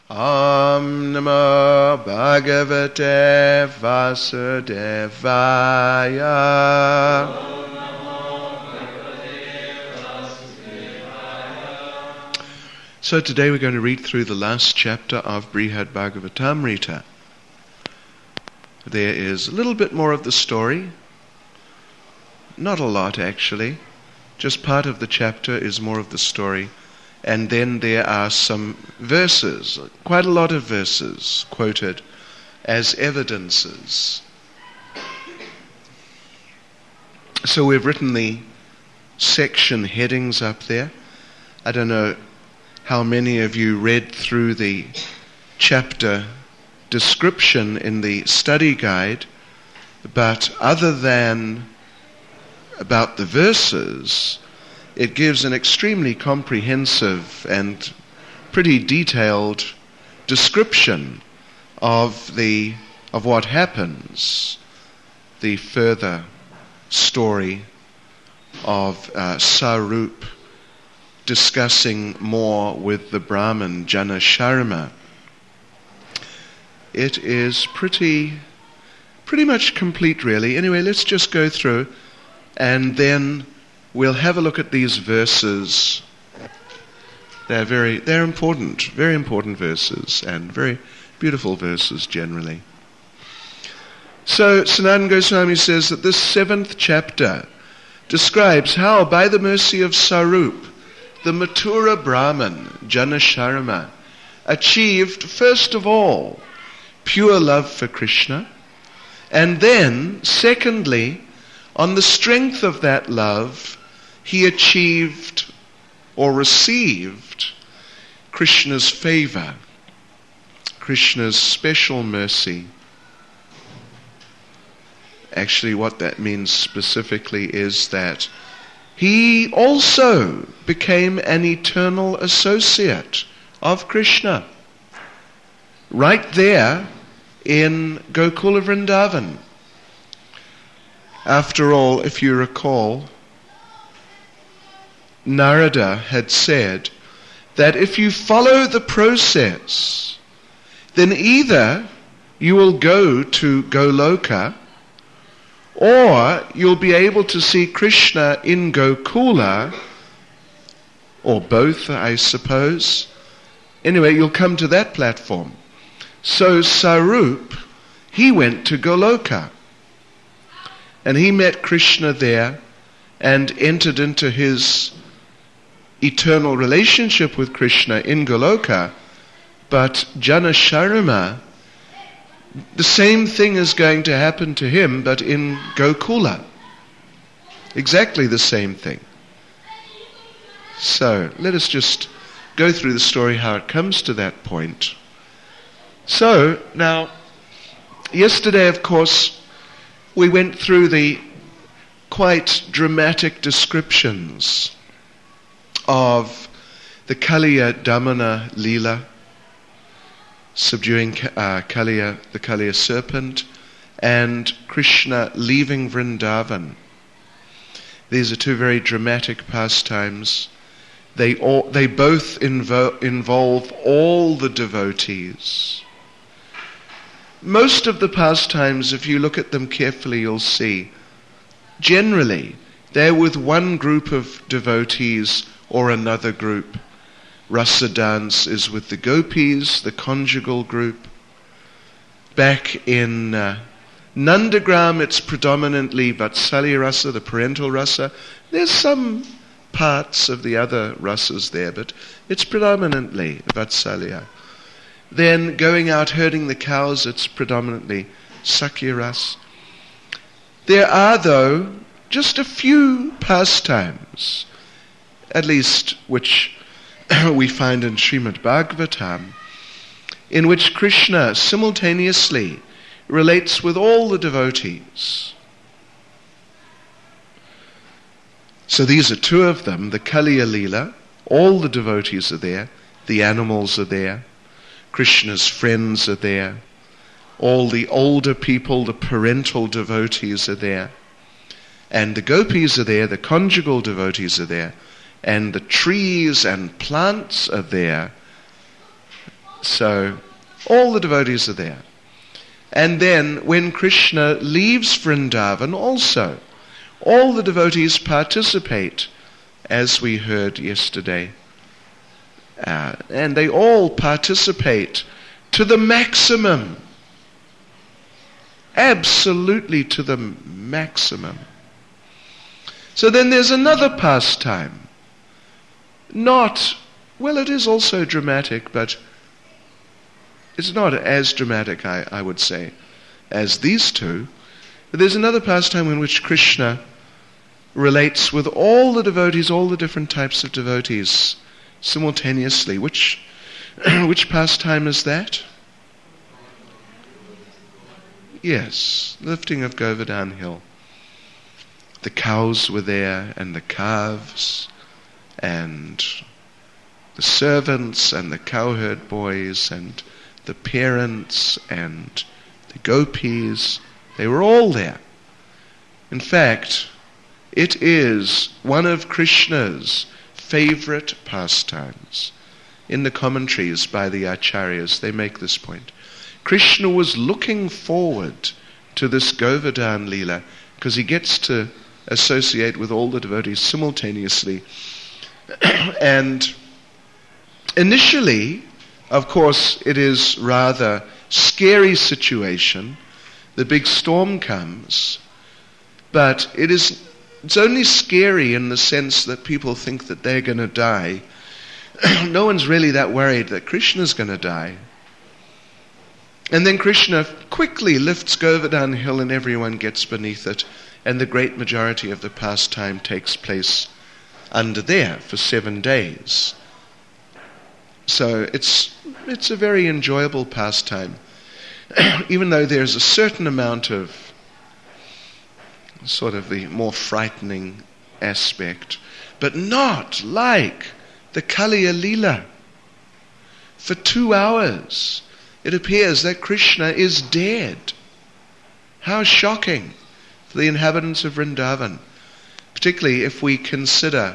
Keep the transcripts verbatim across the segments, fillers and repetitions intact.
Om Namo Bhagavate Vasudevaya. So today we're going to read through the last chapter of Brihad Bhagavatamrita. There is a little bit more of the story. Not a lot, actually. Just part of the chapter is more of the story. And then there are some verses, quite a lot of verses, quoted as evidences. So we've written the section headings up there. I don't know how many of you read through the chapter description in the study guide, but other than about the verses, it gives an extremely comprehensive and pretty detailed description of the of what happens, the further story of uh, Sarup discussing more with the Brahmin Janasharma. It is pretty, pretty much complete, really. Anyway, let's just go through, and then we'll have a look at these verses. They're very, they're important, very important verses, and very beautiful verses generally. So Sanatana Goswami says that this seventh chapter describes how, by the mercy of Sarup, the Mathura Brahmin, Janasharma, achieved, first of all, pure love for Krishna, and then, secondly, on the strength of that love, he achieved or received Krishna's favor, Krishna's special mercy. Actually, what that means specifically is that he also became an eternal associate of Krishna, right there in Gokula Vrindavan. After all, if you recall, Narada had said that if you follow the process, then either you will go to Goloka, or you'll be able to see Krishna in Gokula, or both, I suppose. Anyway, you'll come to that platform. So Sarup, he went to Goloka, and he met Krishna there and entered into his eternal relationship with Krishna in Goloka. But Janasharma, the same thing is going to happen to him, but in Gokula. Exactly the same thing. So, let us just go through the story, how it comes to that point. So, now, yesterday, of course, we went through the quite dramatic descriptions of the Kaliya Damana Leela, subduing uh, Kaliya, the Kaliya serpent, and Krishna leaving Vrindavan. These are two very dramatic pastimes. They all, they both invo- involve all the devotees. Most of the pastimes, if you look at them carefully, you'll see, generally, they're with one group of devotees or another group. Rasa dance is with the gopis, the conjugal group. Back in uh, Nandagram, it's predominantly Vatsalya rasa, the parental rasa. There's some parts of the other rasas there, but it's predominantly Vatsalya. Then going out herding the cows, it's predominantly Sakya ras. There are, though, just a few pastimes, at least which we find in Srimad Bhagavatam, in which Krishna simultaneously relates with all the devotees. So these are two of them, the Kaliya Leela, all the devotees are there, the animals are there, Krishna's friends are there, all the older people, the parental devotees are there, and the gopis are there, the conjugal devotees are there, and the trees and plants are there, So all the devotees are there. And then when Krishna leaves Vrindavan also, all the devotees participate, as we heard yesterday. Uh, and they all participate to the maximum. Absolutely to the maximum. So then there's another pastime. Not, well, it is also dramatic, but it's not as dramatic, I, I would say, as these two. But there's another pastime in which Krishna relates with all the devotees, all the different types of devotees, simultaneously. Which, which pastime is that? Yes, lifting of Govardhan Hill. The cows were there, and the calves, and the servants, and the cowherd boys, and the parents, and the gopis. They were all there. In fact, it is one of Krishna's favorite pastimes. In the commentaries by the acharyas, they make this point. Krishna was looking forward to this Govardhan Leela because he gets to associate with all the devotees simultaneously. And initially, of course, it is rather scary situation. The big storm comes, but it is it's only scary in the sense that people think that they're going to die. No one's really that worried that Krishna's going to die. And then Krishna quickly lifts Govardhan Hill and everyone gets beneath it, and the great majority of the pastime takes place under there for seven days. So it's it's a very enjoyable pastime, even though there's a certain amount of sort of the more frightening aspect, but not like the Kaliya Leela. For two hours, it appears that Krishna is dead. How shocking for the inhabitants of Vrindavan, particularly if we consider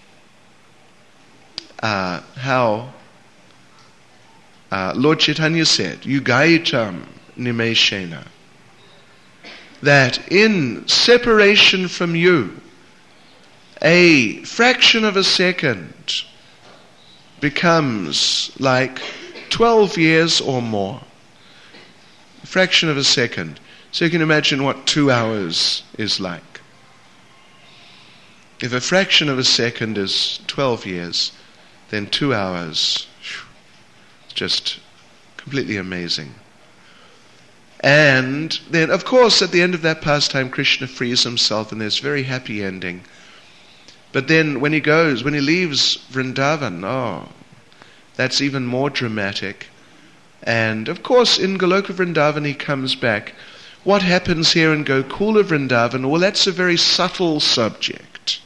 uh, how uh, Lord Chaitanya said, Yugaitam Nimeshena, that in separation from you, a fraction of a second becomes like twelve years or more. A fraction of a second. So you can imagine what two hours is like. If a fraction of a second is twelve years, then two hours, it's just completely amazing. And then, of course, at the end of that pastime, Krishna frees himself, and there's a very happy ending. But then when he goes, when he leaves Vrindavan, oh, that's even more dramatic. And, of course, in Goloka Vrindavan, he comes back. What happens here in Gokula Vrindavan? Well, that's a very subtle subject.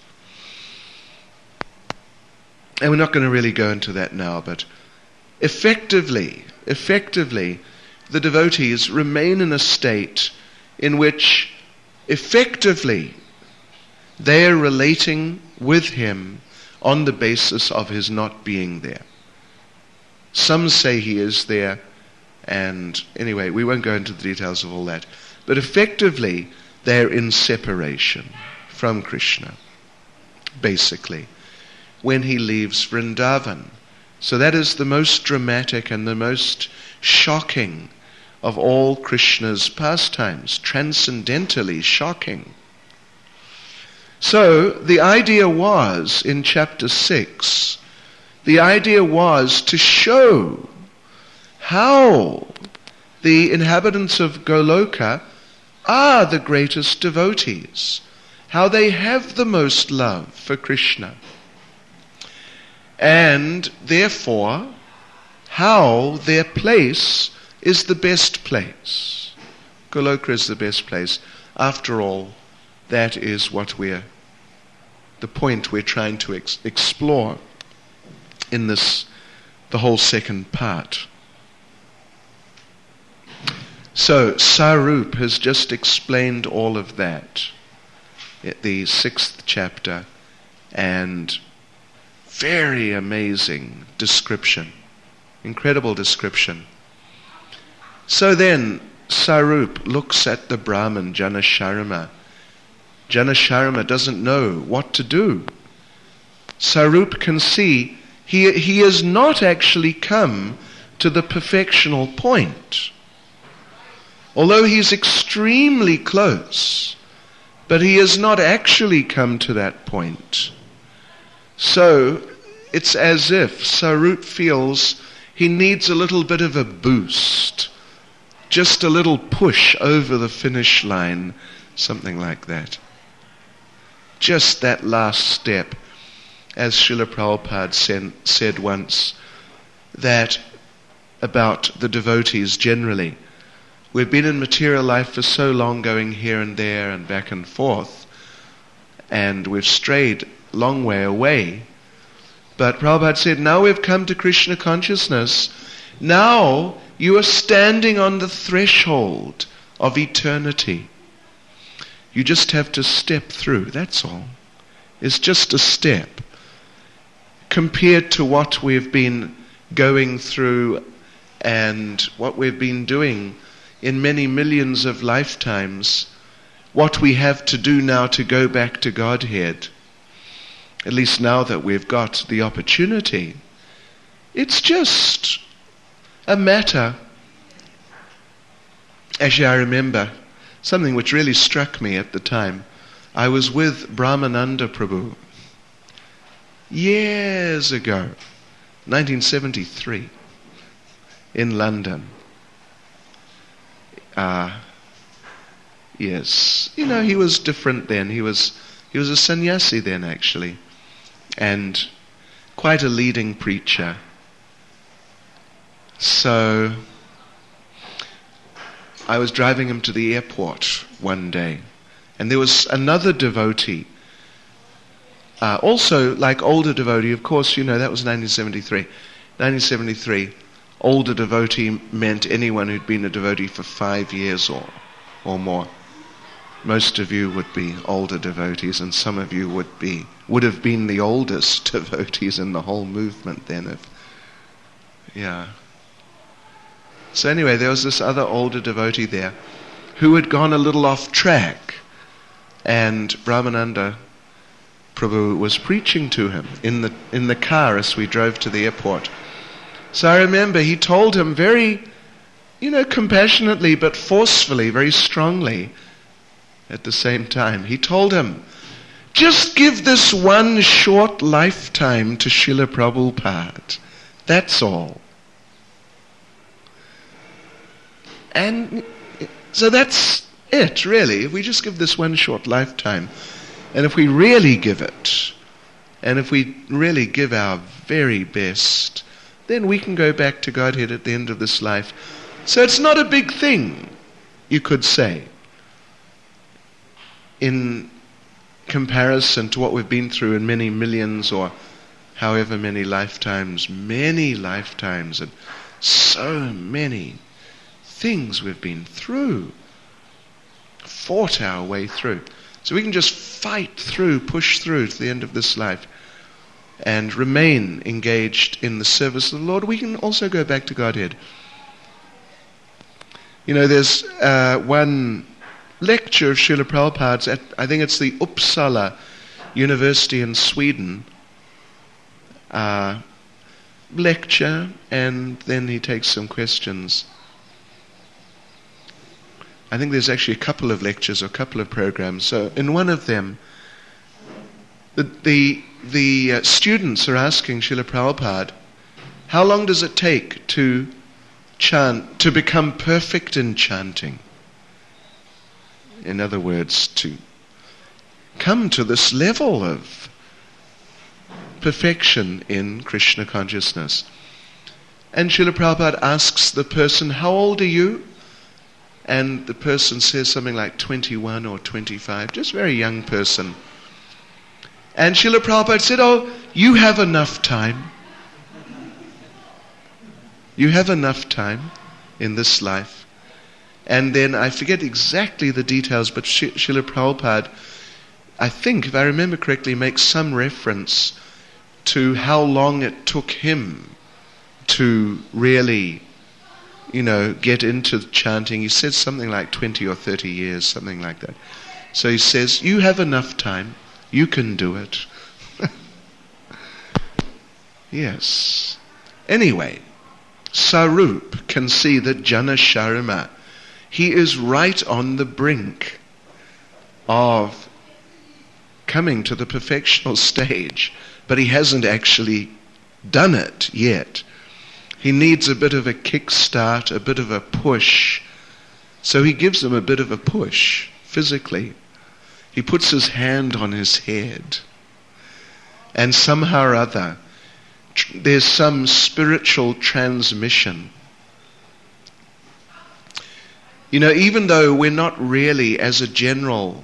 And we're not going to really go into that now, but effectively, effectively, the devotees remain in a state in which effectively they are relating with him on the basis of his not being there. Some say he is there, and anyway, we won't go into the details of all that. But effectively, they're in separation from Krishna, basically, when he leaves Vrindavan. So that is the most dramatic and the most shocking of all Krishna's pastimes, transcendentally shocking. So the idea was, in chapter six, the idea was to show how the inhabitants of Goloka are the greatest devotees, how they have the most love for Krishna, and therefore how their place is the best place. Goloka is the best place. After all, that is what we're, the point we're trying to ex- explore in this, the whole second part. So, Sarup has just explained all of that at the sixth chapter, and very amazing description Incredible description. So then, Sarup looks at the Brahmin, Janasharma. Janasharma doesn't know what to do. Sarup can see he, he has not actually come to the perfectional point. Although he's extremely close, but he has not actually come to that point. So it's as if Sarup feels he needs a little bit of a boost, just a little push over the finish line, something like that. Just that last step. As Srila Prabhupada said, said once, that about the devotees generally, we've been in material life for so long, going here and there and back and forth, and we've strayed a long way away. But Prabhupada said, now we've come to Krishna consciousness, now you are standing on the threshold of eternity. You just have to step through, that's all. It's just a step. Compared to what we've been going through and what we've been doing in many millions of lifetimes, what we have to do now to go back to Godhead, at least now that we've got the opportunity, it's just a matter. Actually, I remember something which really struck me at the time. I was with Brahmananda Prabhu years ago, nineteen seventy-three, in London. Uh, yes, you know, he was different then. He was he was a sannyasi then, actually, and quite a leading preacher. So I was driving him to the airport one day, and there was another devotee, uh, also like older devotee. Of course, you know, that was nineteen seventy-three. nineteen seventy-three, older devotee meant anyone who'd been a devotee for five years or or more. Most of you would be older devotees, and some of you would be would have been the oldest devotees in the whole movement then. If, yeah. So anyway, there was this other older devotee there who had gone a little off track, and Brahmananda Prabhu was preaching to him in the in the car as we drove to the airport. So I remember he told him very, you know, compassionately but forcefully, very strongly at the same time. He told him, just give this one short lifetime to Srila Prabhupada. That's all. And so that's it, really. If we just give this one short lifetime, and if we really give it, and if we really give our very best, then we can go back to Godhead at the end of this life. So it's not a big thing, you could say, in comparison to what we've been through in many millions or however many lifetimes, many lifetimes, and so many things we've been through, fought our way through. So we can just fight through, push through to the end of this life and remain engaged in the service of the Lord. We can also go back to Godhead. You know, there's uh, one lecture of Srila Prabhupada's at, I think it's the Uppsala University in Sweden, uh, lecture, and then he takes some questions. I think there's actually a couple of lectures or a couple of programs. So in one of them, the the, the uh, students are asking Srila Prabhupada, how long does it take to chant, to become perfect in chanting? In other words, to come to this level of perfection in Krishna consciousness. And Srila Prabhupada asks the person, how old are you? And the person says something like twenty-one or twenty-five, just a very young person. And Srila Prabhupada said, oh, you have enough time. You have enough time in this life. And then I forget exactly the details, but Srila Prabhupada, I think, if I remember correctly, makes some reference to how long it took him to really, you know, get into chanting. He said something like twenty or thirty years, something like that. So he says, you have enough time. You can do it. Yes. Anyway, Sarup can see that Janasharma, he is right on the brink of coming to the perfectional stage, but he hasn't actually done it yet. He needs a bit of a kickstart, a bit of a push. So he gives him a bit of a push physically. He puts his hand on his head, and somehow or other tr- there's some spiritual transmission. You know, even though we're not really, as a general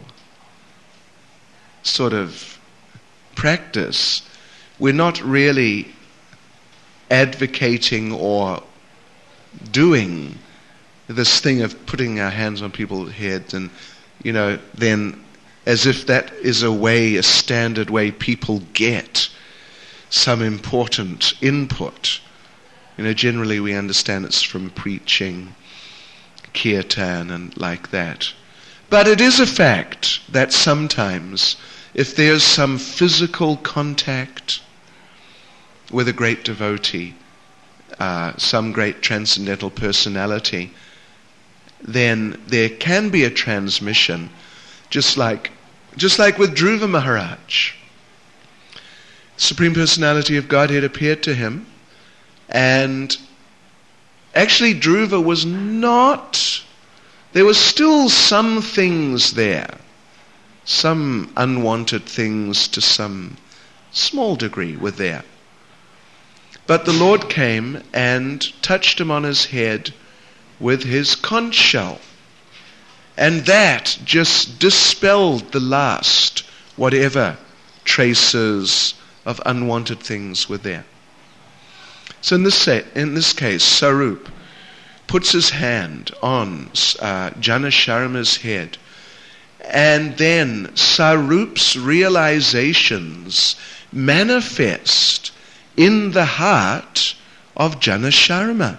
sort of practice, we're not really advocating or doing this thing of putting our hands on people's heads and, you know, then as if that is a way, a standard way people get some important input. You know, generally we understand it's from preaching, kirtan and like that. But it is a fact that sometimes if there's some physical contact with a great devotee, uh, some great transcendental personality, then there can be a transmission, just like just like with Dhruva Maharaj. Supreme Personality of Godhead appeared to him, and actually Dhruva was not, there was still some things there, some unwanted things to some small degree were there. But the Lord came and touched him on his head with his conch shell. And that just dispelled the last, whatever traces of unwanted things were there. So in this, in this case, Sarup puts his hand on uh, Janasharma's head, and then Sarup's realizations manifest in the heart of Janasharma.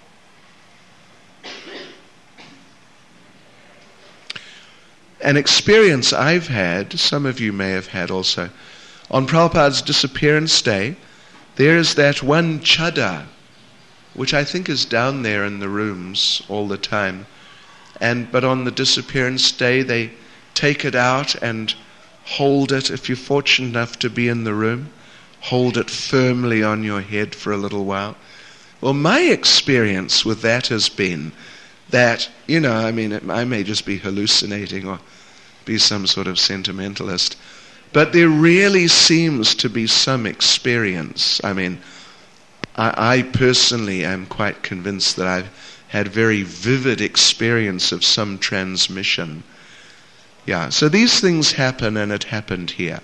An experience I've had, some of you may have had also, on Prabhupada's disappearance day, there is that one chadar, which I think is down there in the rooms all the time, and but on the disappearance day they take it out and hold it, if you're fortunate enough to be in the room, hold it firmly on your head for a little while. Well, my experience with that has been that, you know, I mean, it, I may just be hallucinating or be some sort of sentimentalist, but there really seems to be some experience. I mean, I, I personally am quite convinced that I've had very vivid experience of some transmission. Yeah, so these things happen, and it happened here.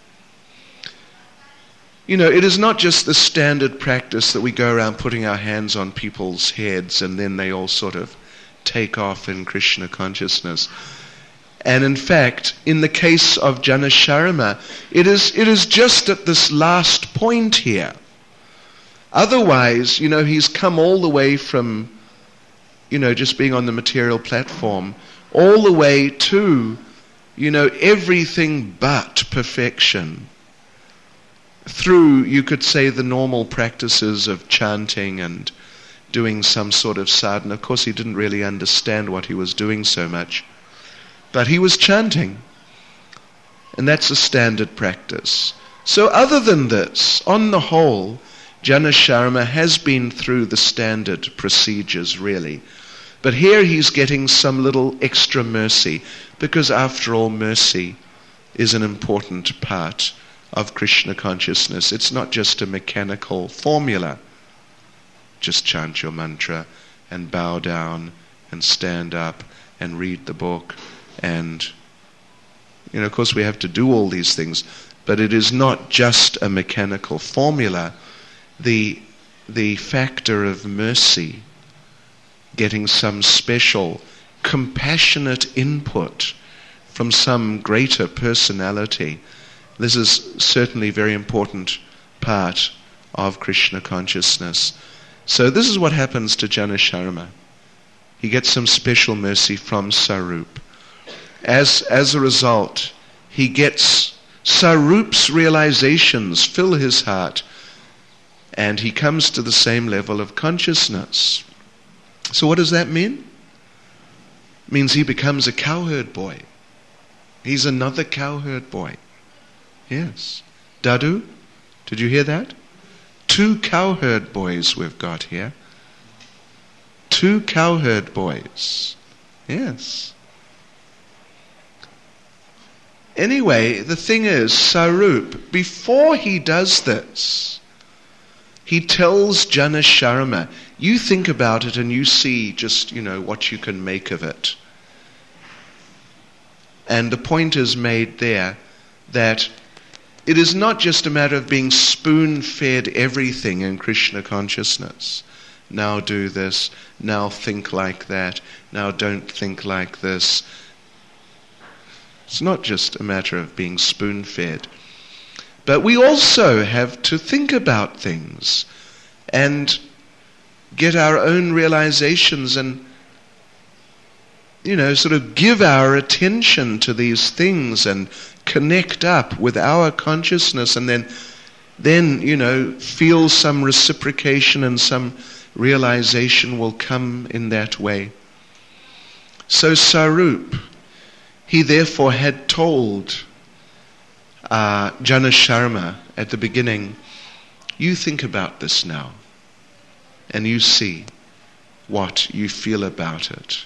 You know, it is not just the standard practice that we go around putting our hands on people's heads and then they all sort of take off in Krishna consciousness. And in fact, in the case of Janasharma, it is it is just at this last point here. Otherwise, you know, he's come all the way from, you know, just being on the material platform, all the way to, you know, everything but perfection. Through, you could say, the normal practices of chanting and doing some sort of sadhana. Of course, he didn't really understand what he was doing so much. But he was chanting. And that's a standard practice. So other than this, on the whole, Janasharma has been through the standard procedures, really. But here he's getting some little extra mercy, because after all, mercy is an important part of Krishna consciousness. It's not just a mechanical formula. Just chant your mantra and bow down and stand up and read the book. And, you know, of course we have to do all these things, but it is not just a mechanical formula. The, the factor of mercy, getting some special, compassionate input from some greater personality, this is certainly a very important part of Krishna consciousness. So this is what happens to Janasharma. He gets some special mercy from Sarup. As, as a result, he gets Sarup's realizations fill his heart, and he comes to the same level of consciousness. So what does that mean? It means he becomes a cowherd boy. He's another cowherd boy. Yes. Dadu, did you hear that? Two cowherd boys we've got here. Two cowherd boys. Yes. Anyway, the thing is, Sarup, before he does this, he tells Janasharma, you think about it and you see just, you know, what you can make of it. And the point is made there that it is not just a matter of being spoon-fed everything in Krishna consciousness. Now do this, now think like that, now don't think like this. It's not just a matter of being spoon-fed. But we also have to think about things and get our own realizations and, you know, sort of give our attention to these things and connect up with our consciousness, and then, then, you know, feel some reciprocation and some realization will come in that way. So Sarup, he therefore had told uh, Janasharma at the beginning, you think about this now, and you see what you feel about it.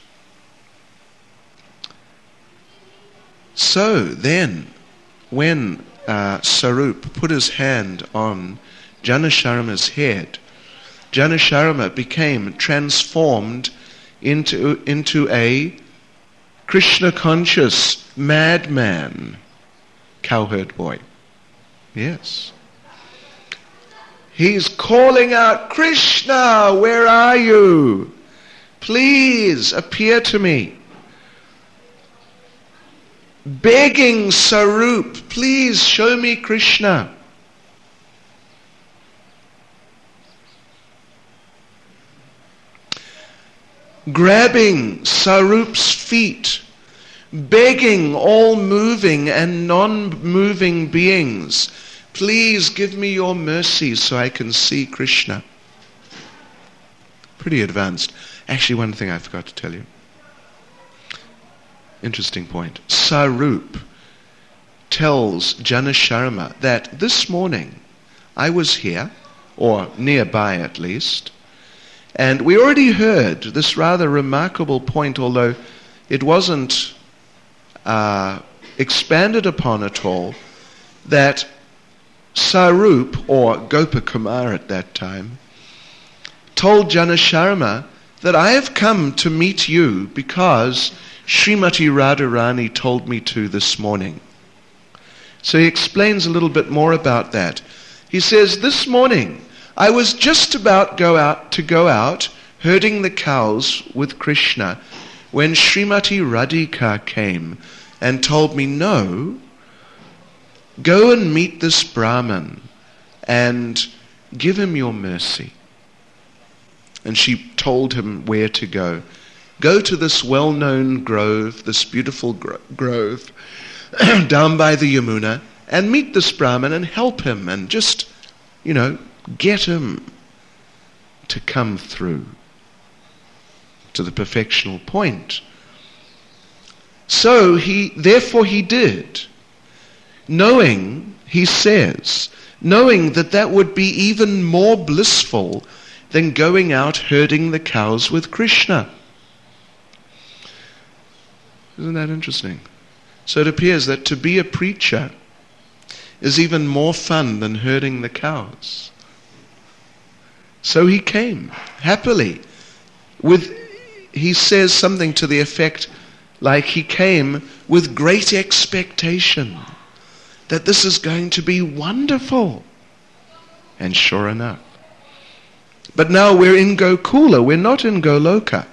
So then, when uh, Sarup put his hand on Janasharma's head, Janasharma became transformed into, into a Krishna-conscious madman, cowherd boy. Yes. He's calling out, Krishna, where are you? Please appear to me. Begging Sarup, please show me Krishna. Grabbing Sarup's feet, begging all moving and non-moving beings, please give me your mercy so I can see Krishna. Pretty advanced. Actually, one thing I forgot to tell you. Interesting point. Sarup tells Janasharma that this morning I was here, or nearby at least, and we already heard this rather remarkable point, although it wasn't uh, expanded upon at all, that Sarup, or Gopakumar at that time, told Janasharma that I have come to meet you because Srimati Radharani told me to this morning. So he explains a little bit more about that. He says, this morning I was just about go out to go out herding the cows with Krishna when Srimati Radhika came and told me, no, go and meet this Brahman and give him your mercy. And she told him where to go. Go to this well-known grove, this beautiful gro- grove, down by the Yamuna, and meet this Brahman and help him and just, you know, get him to come through to the perfectional point. So he, therefore he did, knowing, he says, knowing that that would be even more blissful than going out herding the cows with Krishna. Isn't that interesting? So it appears that to be a preacher is even more fun than herding the cows. So he came happily with, he says something to the effect like he came with great expectation that this is going to be wonderful. And sure enough. But now we're in Gokula, we're not in Goloka.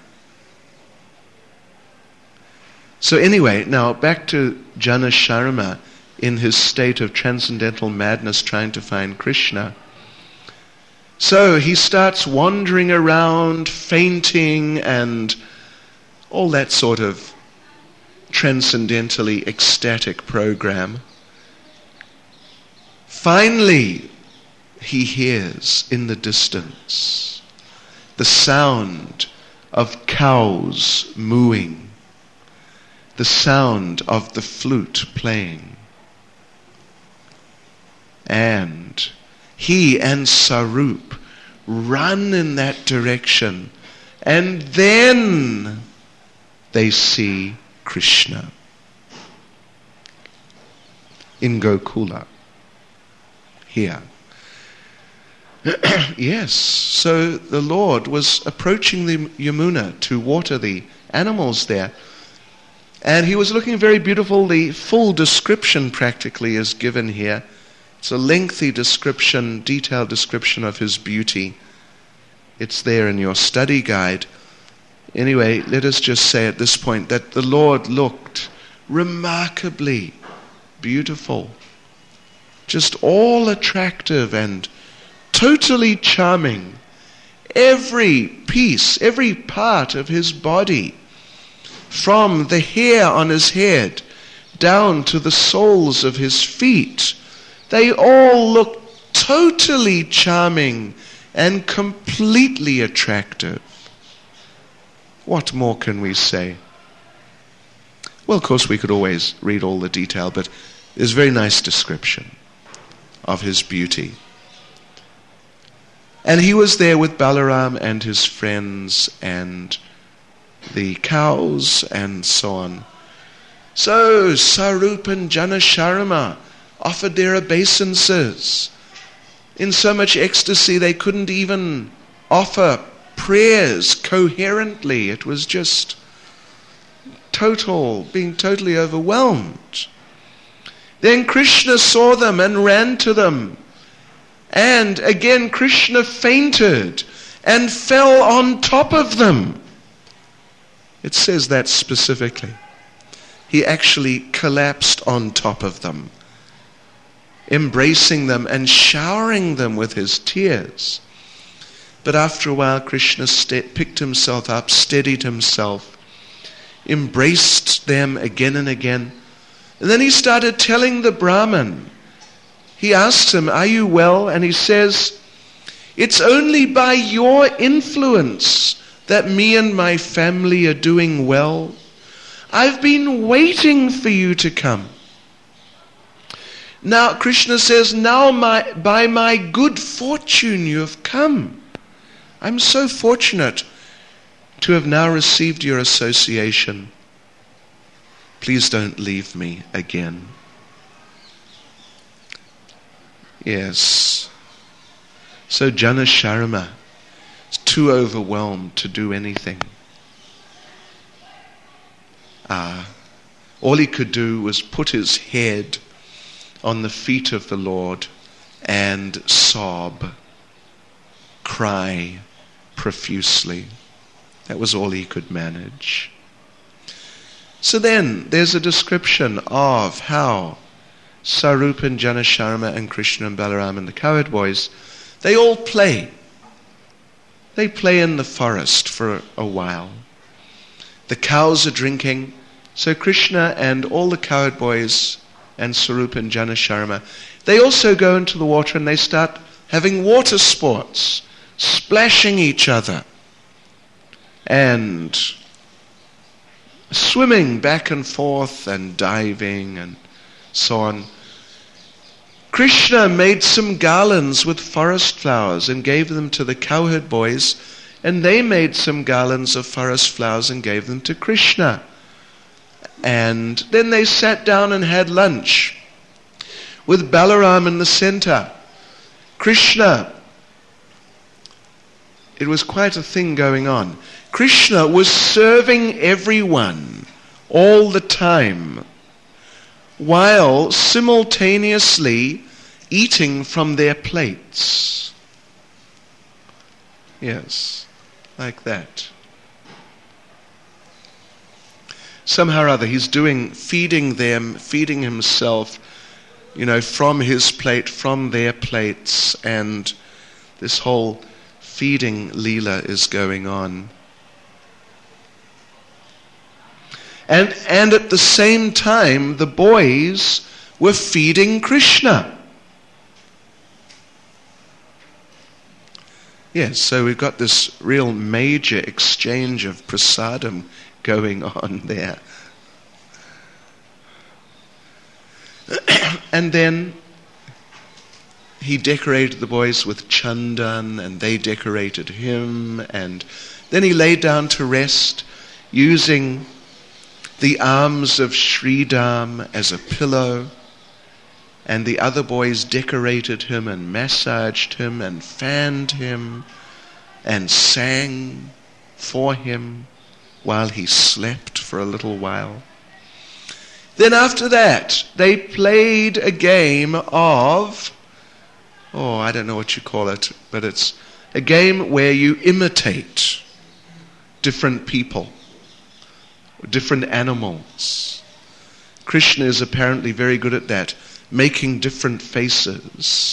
So anyway, now back to Janasharma in his state of transcendental madness trying to find Krishna. So he starts wandering around, fainting, and all that sort of transcendentally ecstatic program. Finally, he hears in the distance the sound of cows mooing, the sound of the flute playing. And he and Sarup run in that direction, and then they see Krishna in Gokula, here. Yes, so the Lord was approaching the Yamuna to water the animals there, and he was looking very beautiful. The full description practically is given here. It's a lengthy description, detailed description of his beauty. It's there in your study guide. Anyway, let us just say at this point that the Lord looked remarkably beautiful, just all attractive and totally charming. Every piece, every part of his body, from the hair on his head down to the soles of his feet, they all look totally charming and completely attractive. What more can we say? Well, of course, we could always read all the detail, but there's a very nice description of his beauty. And he was there with Balaram and his friends and the cows and so on. So Sarup and Janasharma offered their obeisances in so much ecstasy they couldn't even offer prayers coherently. It was just total, being totally overwhelmed. Then Krishna saw them and ran to them. And again Krishna fainted and fell on top of them. It says that specifically. He actually collapsed on top of them, embracing them and showering them with his tears. But after a while, Krishna st- picked himself up, steadied himself, embraced them again and again. And then he started telling the Brahmin. He asked him, "Are you well?" And he says, "It's only by your influence that me and my family are doing well. I've been waiting for you to come." Now Krishna says, now my, by my good fortune you have come. I'm so fortunate to have now received your association. Please don't leave me again. Yes. So Janasharma is too overwhelmed to do anything. Ah, all he could do was put his head on the feet of the Lord and sob, cry profusely. That was all he could manage. So then there's a description of how Sarup and Janasharma and Krishna and Balaram and the cowherd boys, they all play. They play in the forest for a while. The cows are drinking. So Krishna and all the cowherd boys and Sarup and Janasharma, they also go into the water and they start having water sports, splashing each other and swimming back and forth and diving and so on. Krishna made some garlands with forest flowers and gave them to the cowherd boys, and they made some garlands of forest flowers and gave them to Krishna. And then they sat down and had lunch with Balaram in the center. Krishna, it was quite a thing going on. Krishna was serving everyone all the time, while simultaneously eating from their plates. Yes, like that. Somehow or other, he's doing, feeding them, feeding himself, you know, from his plate, from their plates, and This whole feeding Leela is going on. And, and at the same time, the boys were feeding Krishna. Yes, so we've got this real major exchange of prasadam going on there. And then he decorated the boys with chandan, and they decorated him, and then he lay down to rest using the arms of Sridham as a pillow, and the other boys decorated him and massaged him and fanned him and sang for him while he slept for a little while. Then after that, they played a game of, oh, I don't know what you call it, but it's a game where you imitate different people, different animals. Krishna is apparently very good at that, making different faces.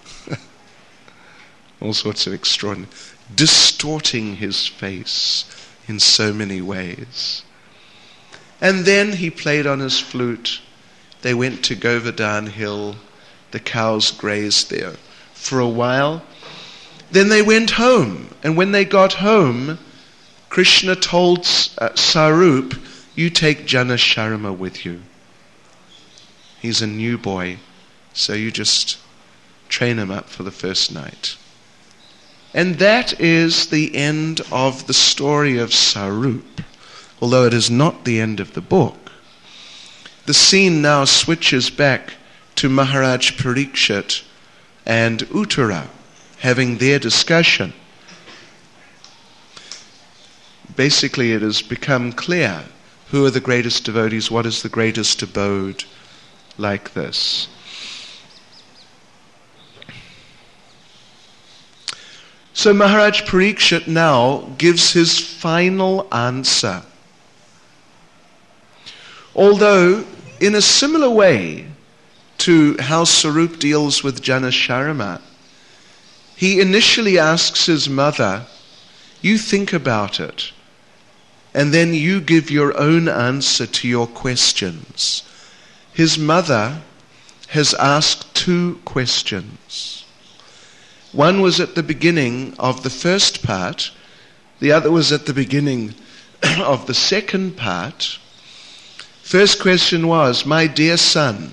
All sorts of extraordinary, distorting his face in so many ways. And then he played on his flute. They went to Govardhan Hill. The cows grazed there for a while. Then they went home. And when they got home, Krishna told uh, Sarup, you take Janasharma with you. He's a new boy, so you just train him up for the first night. And that is the end of the story of Sarup, although it is not the end of the book. The scene now switches back to Maharaj Parikshit and Uttara having their discussion. Basically, it has become clear who are the greatest devotees, what is the greatest abode, like this. So Maharaj Parikshit now gives his final answer. Although, in a similar way to how Sarup deals with Janasharma, he initially asks his mother, you think about it, and then you give your own answer to your questions. His mother has asked two questions. One was at the beginning of the first part. The other was at the beginning of the second part. First question was, my dear son,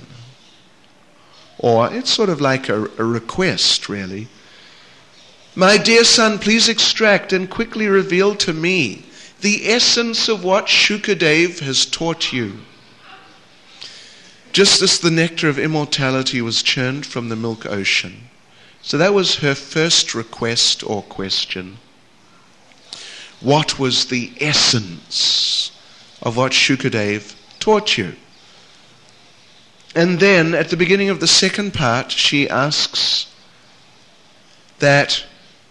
or it's sort of like a, a request, really. My dear son, please extract and quickly reveal to me the essence of what Shukadev has taught you. Just as the nectar of immortality was churned from the milk ocean. So that was her first request or question. What was the essence of what Shukadev taught you? And then at the beginning of the second part, she asks that,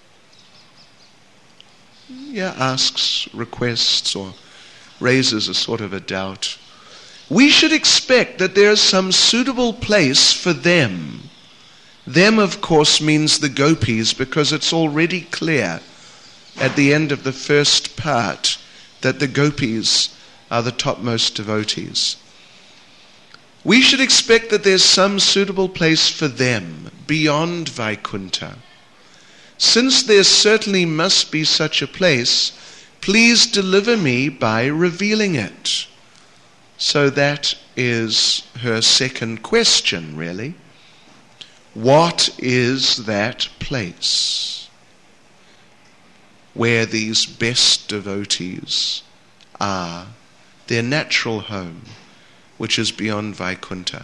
yeah, asks, requests, or raises a sort of a doubt. We should expect that there is some suitable place for them. Them, of course, means the gopis, because it's already clear at the end of the first part that the gopis are the topmost devotees. We should expect that there's some suitable place for them beyond Vaikuntha. Since there certainly must be such a place, please deliver me by revealing it. So that is her second question, really. What is that place where these best devotees are, their natural home, which is beyond Vaikuntha?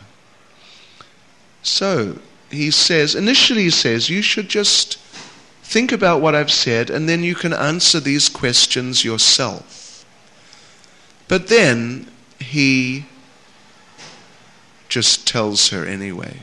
So he says, initially he says, you should just think about what I've said, and then you can answer these questions yourself. But then he just tells her anyway.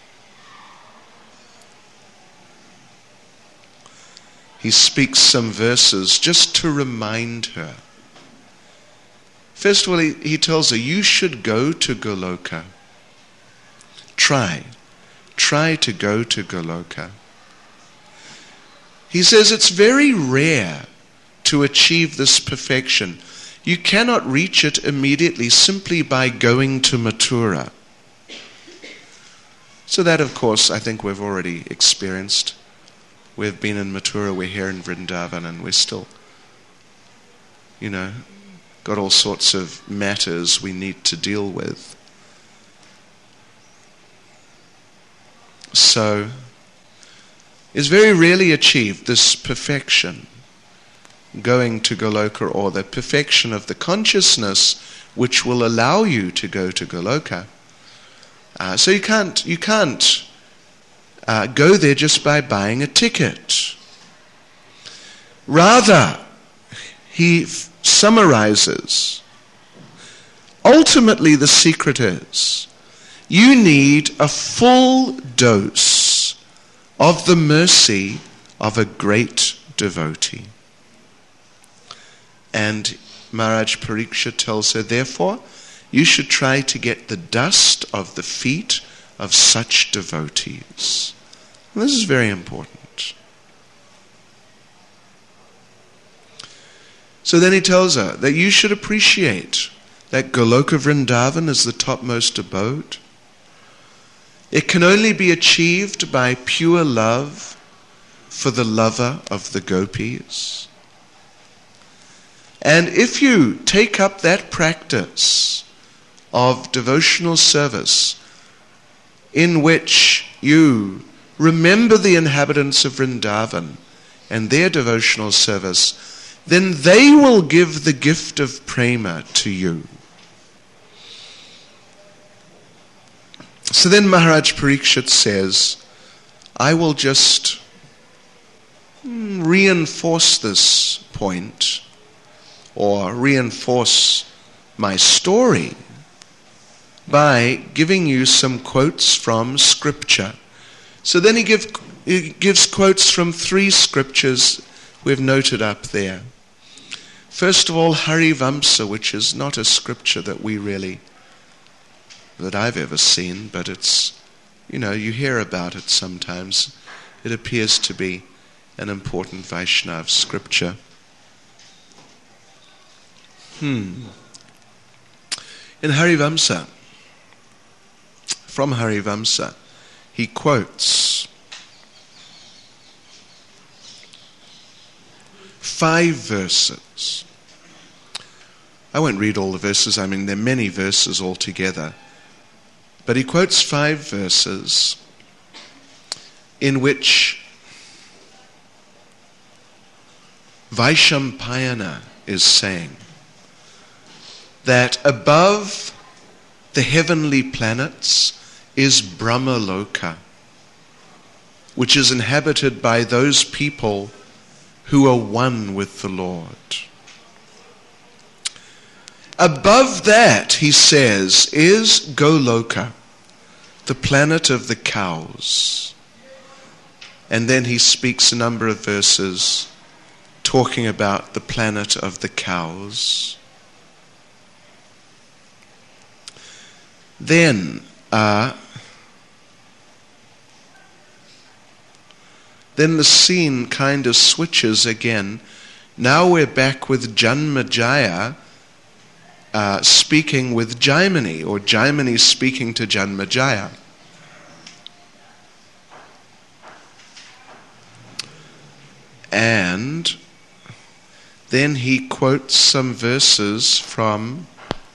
He speaks some verses just to remind her. First of all, he, he tells her, you should go to Goloka. Try. Try to go to Goloka. He says it's very rare to achieve this perfection. You cannot reach it immediately simply by going to Mathura. So that, of course, I think we've already experienced. We've been in Mathura, we're here in Vrindavan, and we're still, you know, got all sorts of matters we need to deal with. So, it's very rarely achieved, this perfection, going to Goloka, or the perfection of the consciousness which will allow you to go to Goloka. Uh, so you can't, you can't uh, go there just by buying a ticket. Rather, he f- summarizes, ultimately the secret is, you need a full dose of the mercy of a great devotee. And Maharaj Parikshit tells her, therefore, you should try to get the dust of the feet of such devotees. And this is very important. So then he tells her that you should appreciate that Goloka Vrindavan is the topmost abode. It can only be achieved by pure love for the lover of the gopis. And if you take up that practice of devotional service in which you remember the inhabitants of Vrindavan and their devotional service, then they will give the gift of prema to you. So then Maharaj Parikshit says, I will just reinforce this point, or reinforce my story, by giving you some quotes from scripture. So then he, give, he gives quotes from three scriptures we've noted up there. First of all, Harivamsa, which is not a scripture that we really, that I've ever seen, but it's, you know, you hear about it sometimes. It appears to be an important Vaishnava scripture. Hmm. In Harivamsa, from Harivamsa, he quotes five verses. I won't read all the verses, I mean there are many verses altogether. But he quotes five verses in which Vaishampayana is saying that above the heavenly planets is Brahmaloka, which is inhabited by those people who are one with the Lord. Above that, he says, is Goloka, the planet of the cows. And then he speaks a number of verses talking about the planet of the cows. Then, uh, then the scene kind of switches again. Now we're back with Janmajaya uh, speaking with Jaimini, or Jaimini speaking to Janmajaya. And then he quotes some verses from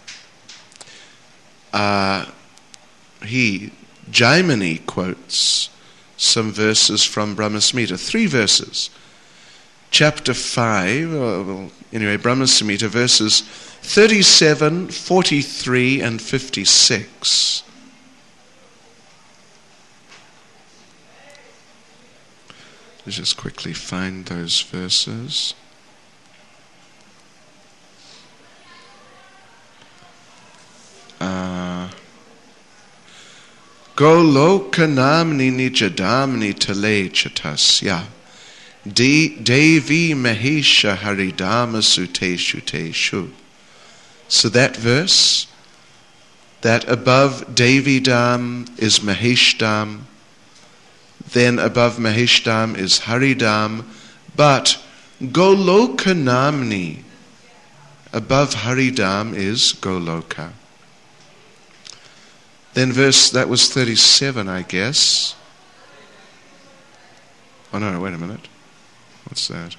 uh, he Jaimini quotes some verses from Brahmasamhita, three verses. Chapter five, uh, well, anyway, Brahmasamhita, verses thirty-seven, forty-three, and fifty-six. Let's just quickly find those verses. Uh, Golokanamni nijadamni tale chatasya Devi Mahesha Haridama Suteshu Teshu. So that verse, that above Devi Dham is Mahesh Dham, then above Mahesh Dham is Haridam, But Goloka Namni, above Haridam, is Goloka. Then verse, that was thirty-seven, I guess. Oh no, wait a minute. What's that?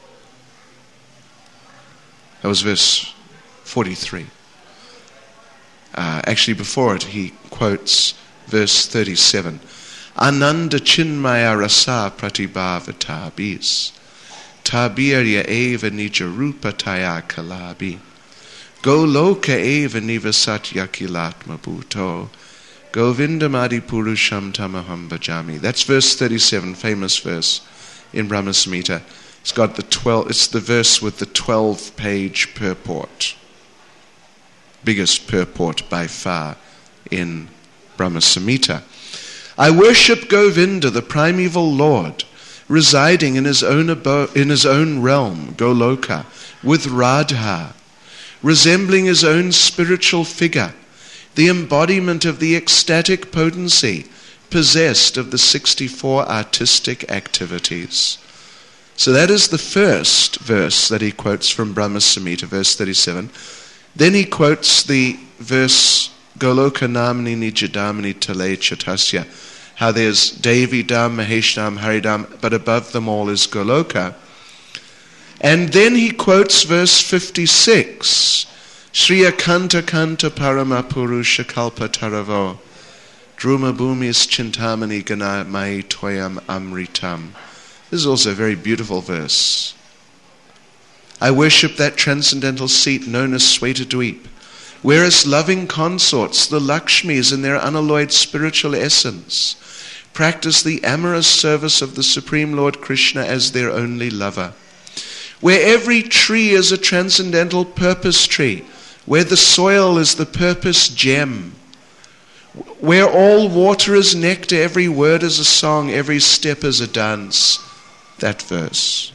That was verse forty-three. Uh, actually, before it, he quotes verse thirty-seven. Ananda Chinmaya Rasa Pratibhava Tabis. Tabirya Eva Nijarupa Taya Kalabi. Goloka Eva Nivasatya Kilatma Bhuto. Govindamadi Purusham Tamaham Bhajami. That's verse thirty-seven, famous verse in Brahma Samhita. It's got the twelve. It's the verse with the twelve-page purport, biggest purport by far in Brahma Samhita. I worship Govinda, the primeval Lord, residing in his own abo- in his own realm, Goloka, with Radha, resembling his own spiritual figure, the embodiment of the ecstatic potency possessed of the sixty-four artistic activities. So that is the first verse that he quotes from Brahma Samhita, verse thirty-seven. Then he quotes the verse Goloka Namni Nijadamani Tale Chatasya, how there's Devi Dham, Mahesh Dham, Haridam, but above them all is Goloka. And then he quotes verse fifty-six, Shriya Kanta Kanta Parama Purusha Kalpa Taravo, Druma Bhumis Chintamani Gana Mai Toyam Amritam. This is also a very beautiful verse. I worship that transcendental seat known as Svetadweep, where as loving consorts, the Lakshmis in their unalloyed spiritual essence practice the amorous service of the Supreme Lord Krishna as their only lover. Where every tree is a transcendental purpose tree, where the soil is the purpose gem, where all water is nectar, every word is a song, every step is a dance. That verse.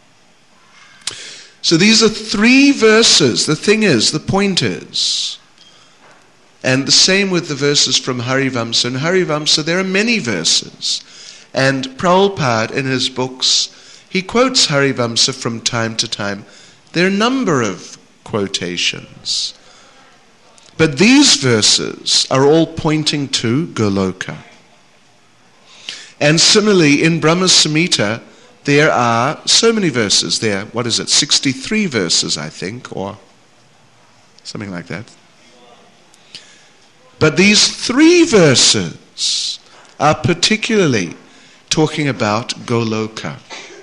So these are three verses. The thing is, the point is, and the same with the verses from Harivamsa. In Harivamsa there are many verses, and Prabhupada in his books, he quotes Harivamsa from time to time. There are a number of quotations. But these verses are all pointing to Goloka. And similarly, in Brahma Samhita, there are so many verses there. What is it? sixty-three verses, I think, or something like that. But these three verses are particularly talking about Goloka.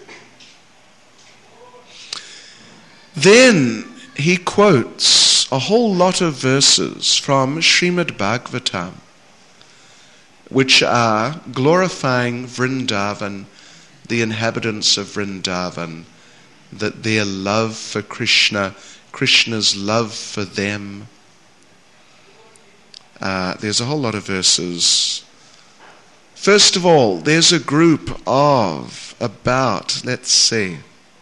Then he quotes a whole lot of verses from Srimad Bhagavatam, which are glorifying Vrindavan, the inhabitants of Vrindavan, that their love for Krishna, Krishna's love for them. Uh, there's a whole lot of verses. First of all, there's a group of about, let's see,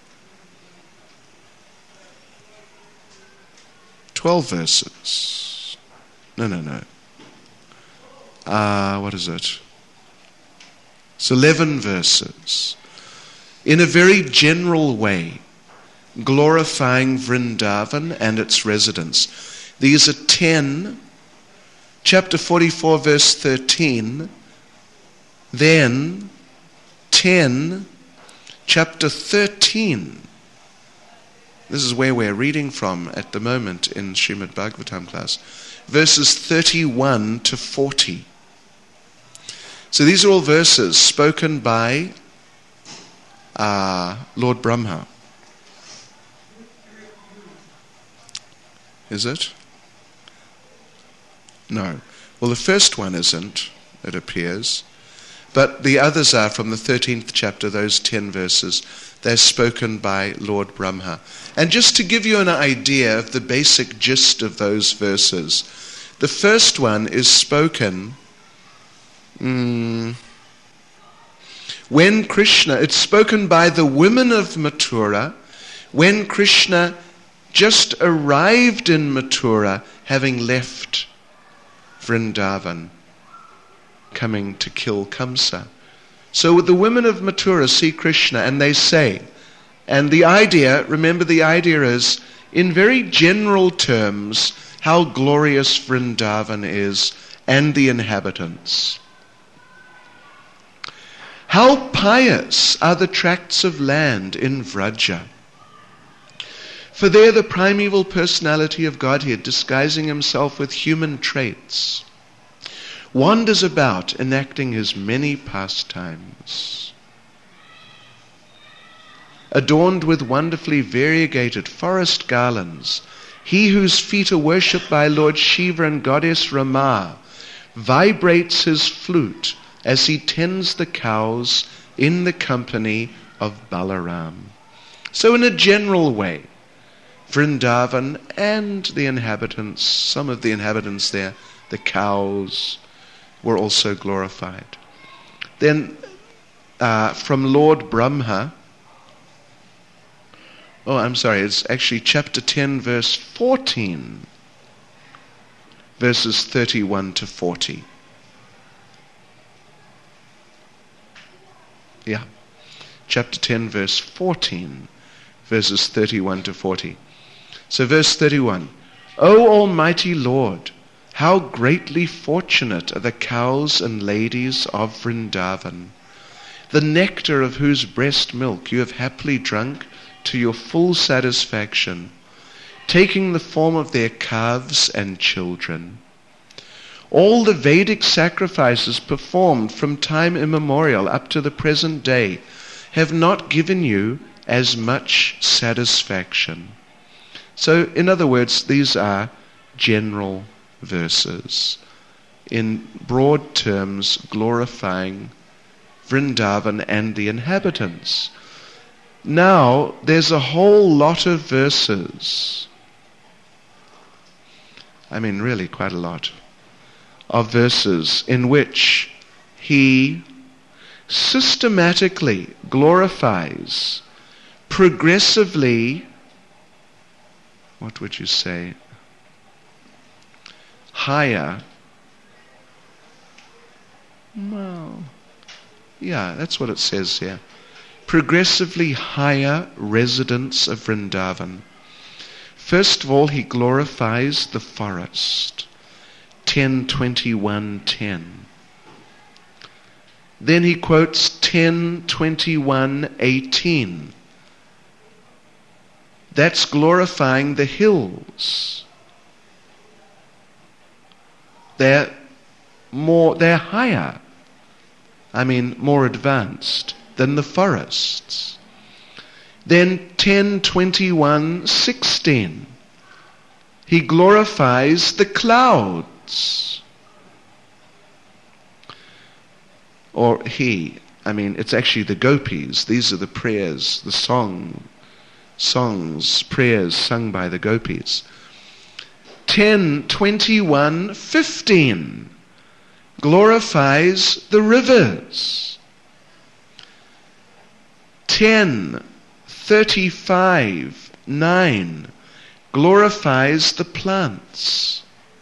twelve verses. No, no, no. Uh, what is it? It's eleven verses. In a very general way, glorifying Vrindavan and its residents. These are ten. Chapter forty-four, verse thirteen. Then ten. Chapter thirteen. This is where we're reading from at the moment in Srimad Bhagavatam class. Verses thirty-one to forty. So these are all verses spoken by uh, Lord Brahma. Is it? No. Well, the first one isn't, it appears. But the others are from the thirteenth chapter, those ten verses. They're spoken by Lord Brahma. And just to give you an idea of the basic gist of those verses, the first one is spoken mm, when Krishna, it's spoken by the women of Mathura, when Krishna just arrived in Mathura, having left Vrindavan, coming to kill Kamsa. So the women of Mathura see Krishna and they say, And the idea, remember the idea is, in very general terms, how glorious Vrindavan is and the inhabitants. How pious are the tracts of land in Vraja. For there the primeval personality of Godhead, disguising himself with human traits, wanders about enacting his many pastimes. Adorned with wonderfully variegated forest garlands, he whose feet are worshipped by Lord Shiva and Goddess Rama vibrates his flute as he tends the cows in the company of Balaram. So in a general way, Vrindavan and the inhabitants, some of the inhabitants there, the cows, were also glorified. Then uh, from Lord Brahma, oh, I'm sorry, it's actually chapter ten, verse fourteen, verses thirty-one to forty. Yeah, chapter ten, verse fourteen, verses thirty-one to forty. So verse thirty-one, O Almighty Lord, how greatly fortunate are the cows and ladies of Vrindavan, the nectar of whose breast milk you have happily drunk to your full satisfaction, taking the form of their calves and children. All the Vedic sacrifices performed from time immemorial up to the present day have not given you as much satisfaction. So, in other words, these are general verses, in broad terms glorifying Vrindavan and the inhabitants. Now, there's a whole lot of verses, I mean really quite a lot, of verses in which he systematically glorifies, progressively, what would you say, higher, well, yeah, that's what it says here. Progressively higher residents of Vrindavan. First of all, he glorifies the forest, ten twenty-one ten. Then he quotes ten twenty-one eighteen. That's glorifying the hills. They're more, they're higher. I mean, more advanced than the forests. Then ten twenty-one sixteen. He glorifies the clouds. Or he, I mean, it's actually the gopis. These are the prayers, the song, songs, prayers sung by the gopis. ten twenty-one fifteen glorifies the rivers. ten thirty-five nine glorifies the plants.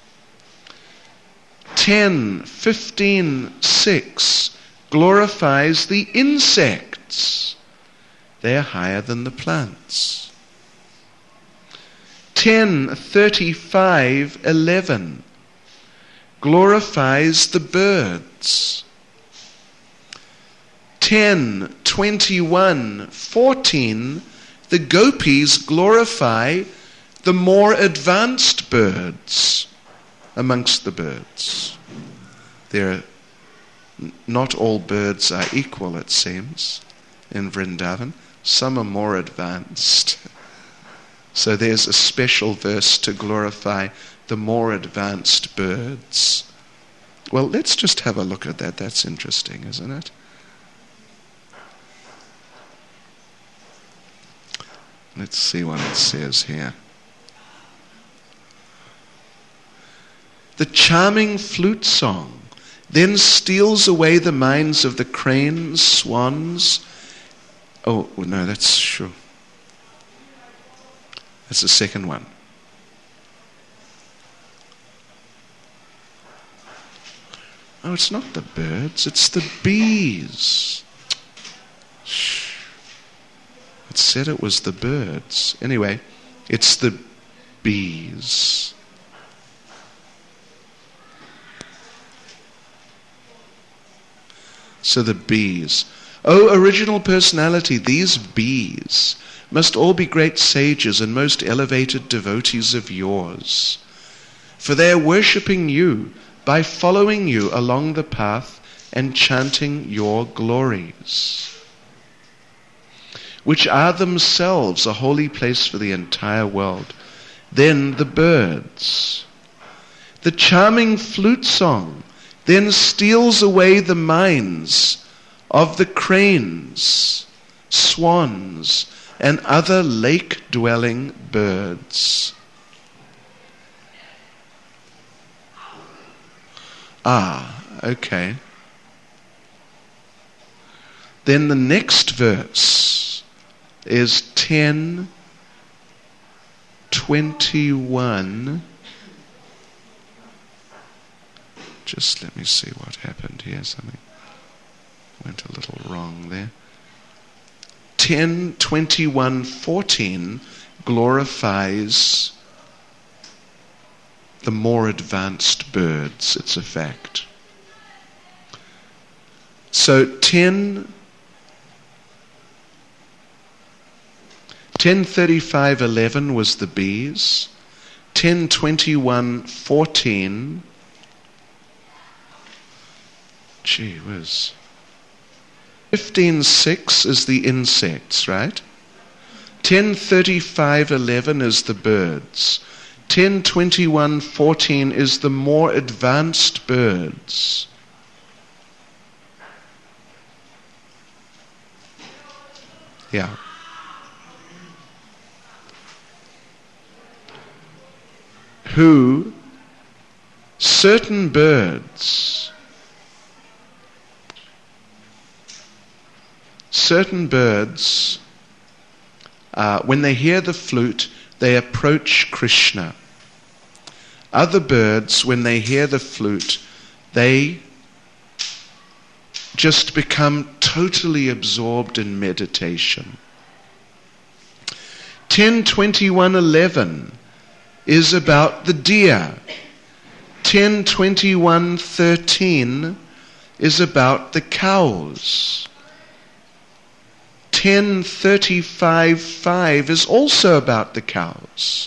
ten fifteen six glorifies the insects. They are higher than the plants. ten thirty-five eleven glorifies the birds. ten twenty-one fourteen the gopis glorify the more advanced birds amongst the birds. There are, not all birds are equal, it seems, in Vrindavan. Some are more advanced. So there's a special verse to glorify the more advanced birds. Well, let's just have a look at that. That's interesting, isn't it? Let's see what it says here. The charming flute song then steals away the minds of the cranes, swans. Oh, no, that's sure. That's the second one. Oh, it's not the birds, it's the bees. Shh. It said it was the birds. Anyway, it's the bees. So the bees. O original personality, these bees must all be great sages and most elevated devotees of yours. For they are worshipping you by following you along the path and chanting your glories, which are themselves a holy place for the entire world. Then the birds. The charming flute song then steals away the minds of the cranes, swans, and other lake-dwelling birds. Ah, okay. Then the next verse is ten twenty-one. Just let me see what happened here. Something went a little wrong there. ten twenty-one fourteen glorifies the more advanced birds. It's a fact. So ten ten thirty-five eleven was the bees. ten twenty-one fourteen. Gee whiz. fifteen six is the insects, right? ten thirty-five eleven is the birds. ten twenty-one fourteen is the more advanced birds. Yeah. Who certain birds certain birds uh, when they hear the flute they approach Krishna. Other birds, when they hear the flute, they just become totally absorbed in meditation. ten twenty-one eleven is about the deer. ten twenty-one thirteen is about the cows. ten thirty-five five is also about the cows.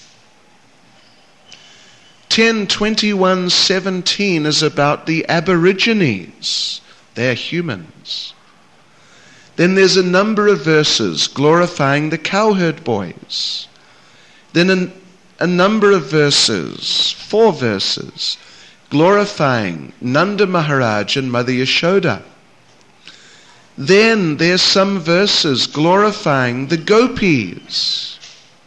ten twenty-one seventeen is about the Aborigines. They're humans. Then there's a number of verses glorifying the cowherd boys. Then a, a number of verses, four verses, glorifying Nanda Maharaj and Mother Yashoda. Then there's some verses glorifying the gopis.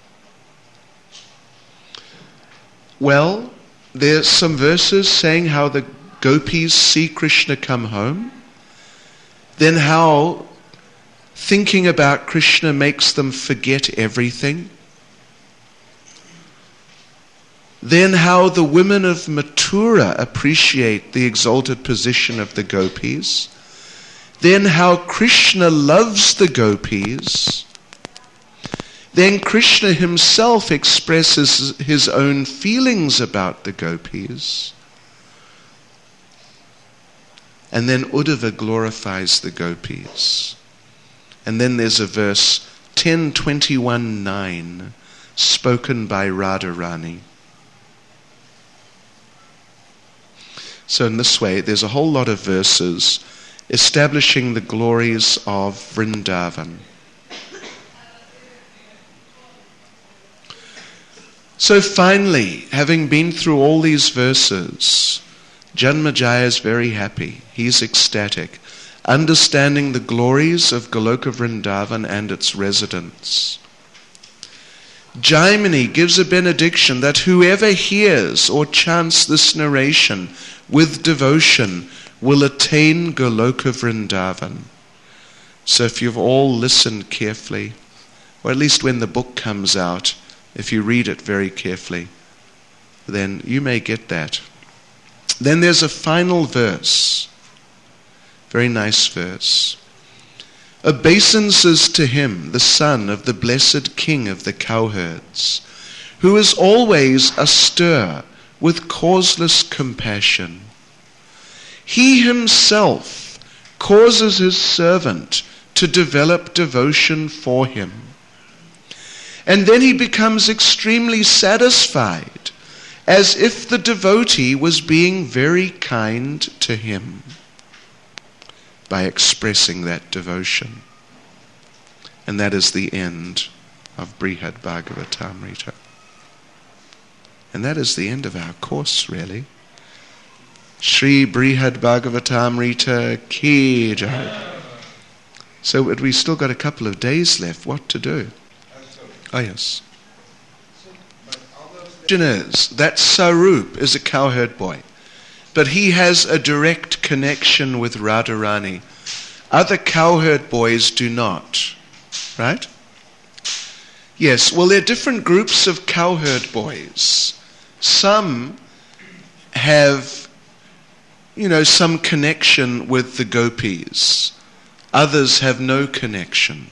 Well, there's some verses saying how the gopis see Krishna come home. Then how thinking about Krishna makes them forget everything. Then how the women of Mathura appreciate the exalted position of the gopis. Then how Krishna loves the gopis. Then Krishna himself expresses his own feelings about the gopis. And then Uddhava glorifies the gopis. And then there's a verse, ten twenty-one nine, spoken by Radharani. So in this way, there's a whole lot of verses establishing the glories of Vrindavan. So finally, having been through all these verses, Janmejaya is very happy. He's ecstatic, understanding the glories of Goloka Vrindavan and its residents. Jaimini gives a benediction that whoever hears or chants this narration with devotion will attain Goloka Vrindavan. So if you've all listened carefully, or at least when the book comes out, if you read it very carefully, then you may get that. Then there's a final verse, very nice verse. obeisances to him, the son of the blessed king of the cowherds, who is always astir with causeless compassion. He himself causes his servant to develop devotion for him. And then he becomes extremely satisfied, as if the devotee was being very kind to him by expressing that devotion. And that is the end of Brihad Bhagavatamrita. And that is the end of our course, really. Shri Brihad Bhagavatamrita Ki Jai. So we still got a couple of days left. What to do? Oh yes. Is that Sarup is a cowherd boy, but he has a direct connection with Radharani. Other cowherd boys do not, right? Yes, well, there are different groups of cowherd boys. Some have, you know, some connection with the gopis. Others have no connection.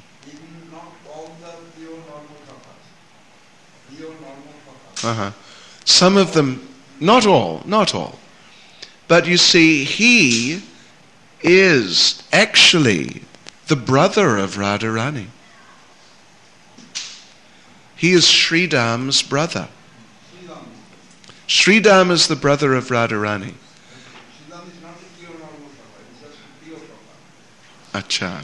Uh-huh. Some of them, not all, not all. But you see, he is actually the brother of Radharani. He is Sridham's brother. Sridham is the brother of Radharani. Acha.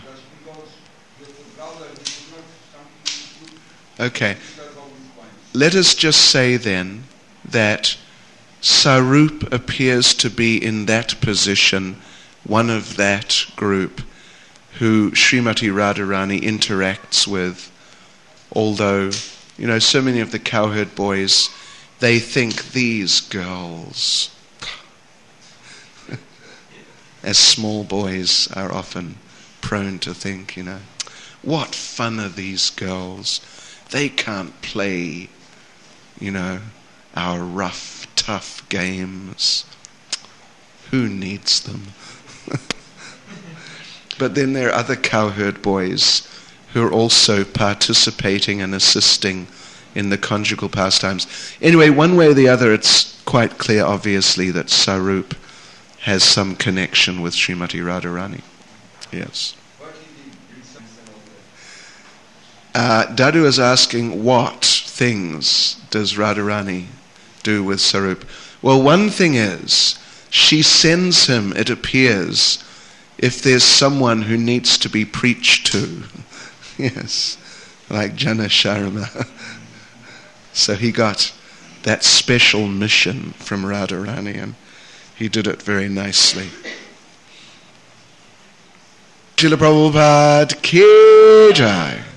Okay. Let us just say then that Sarup appears to be in that position, one of that group who Srimati Radharani interacts with, although, you know, so many of the cowherd boys, they think these girls, as small boys are often prone to think, you know, what fun are these girls? They can't play, you know, our rough, tough games. Who needs them? But then there are other cowherd boys who are also participating and assisting in the conjugal pastimes. Anyway, one way or the other, it's quite clear, obviously, that Sarup has some connection with Srimati Radharani. Yes. Uh, Dadu is asking, what things does Radharani do with Sarup? Well, one thing is, she sends him, it appears, if there's someone who needs to be preached to. Yes, like Jana Sharma. So he got that special mission from Radharani, and he did it very nicely. Srila Prabhupada Ki Jai.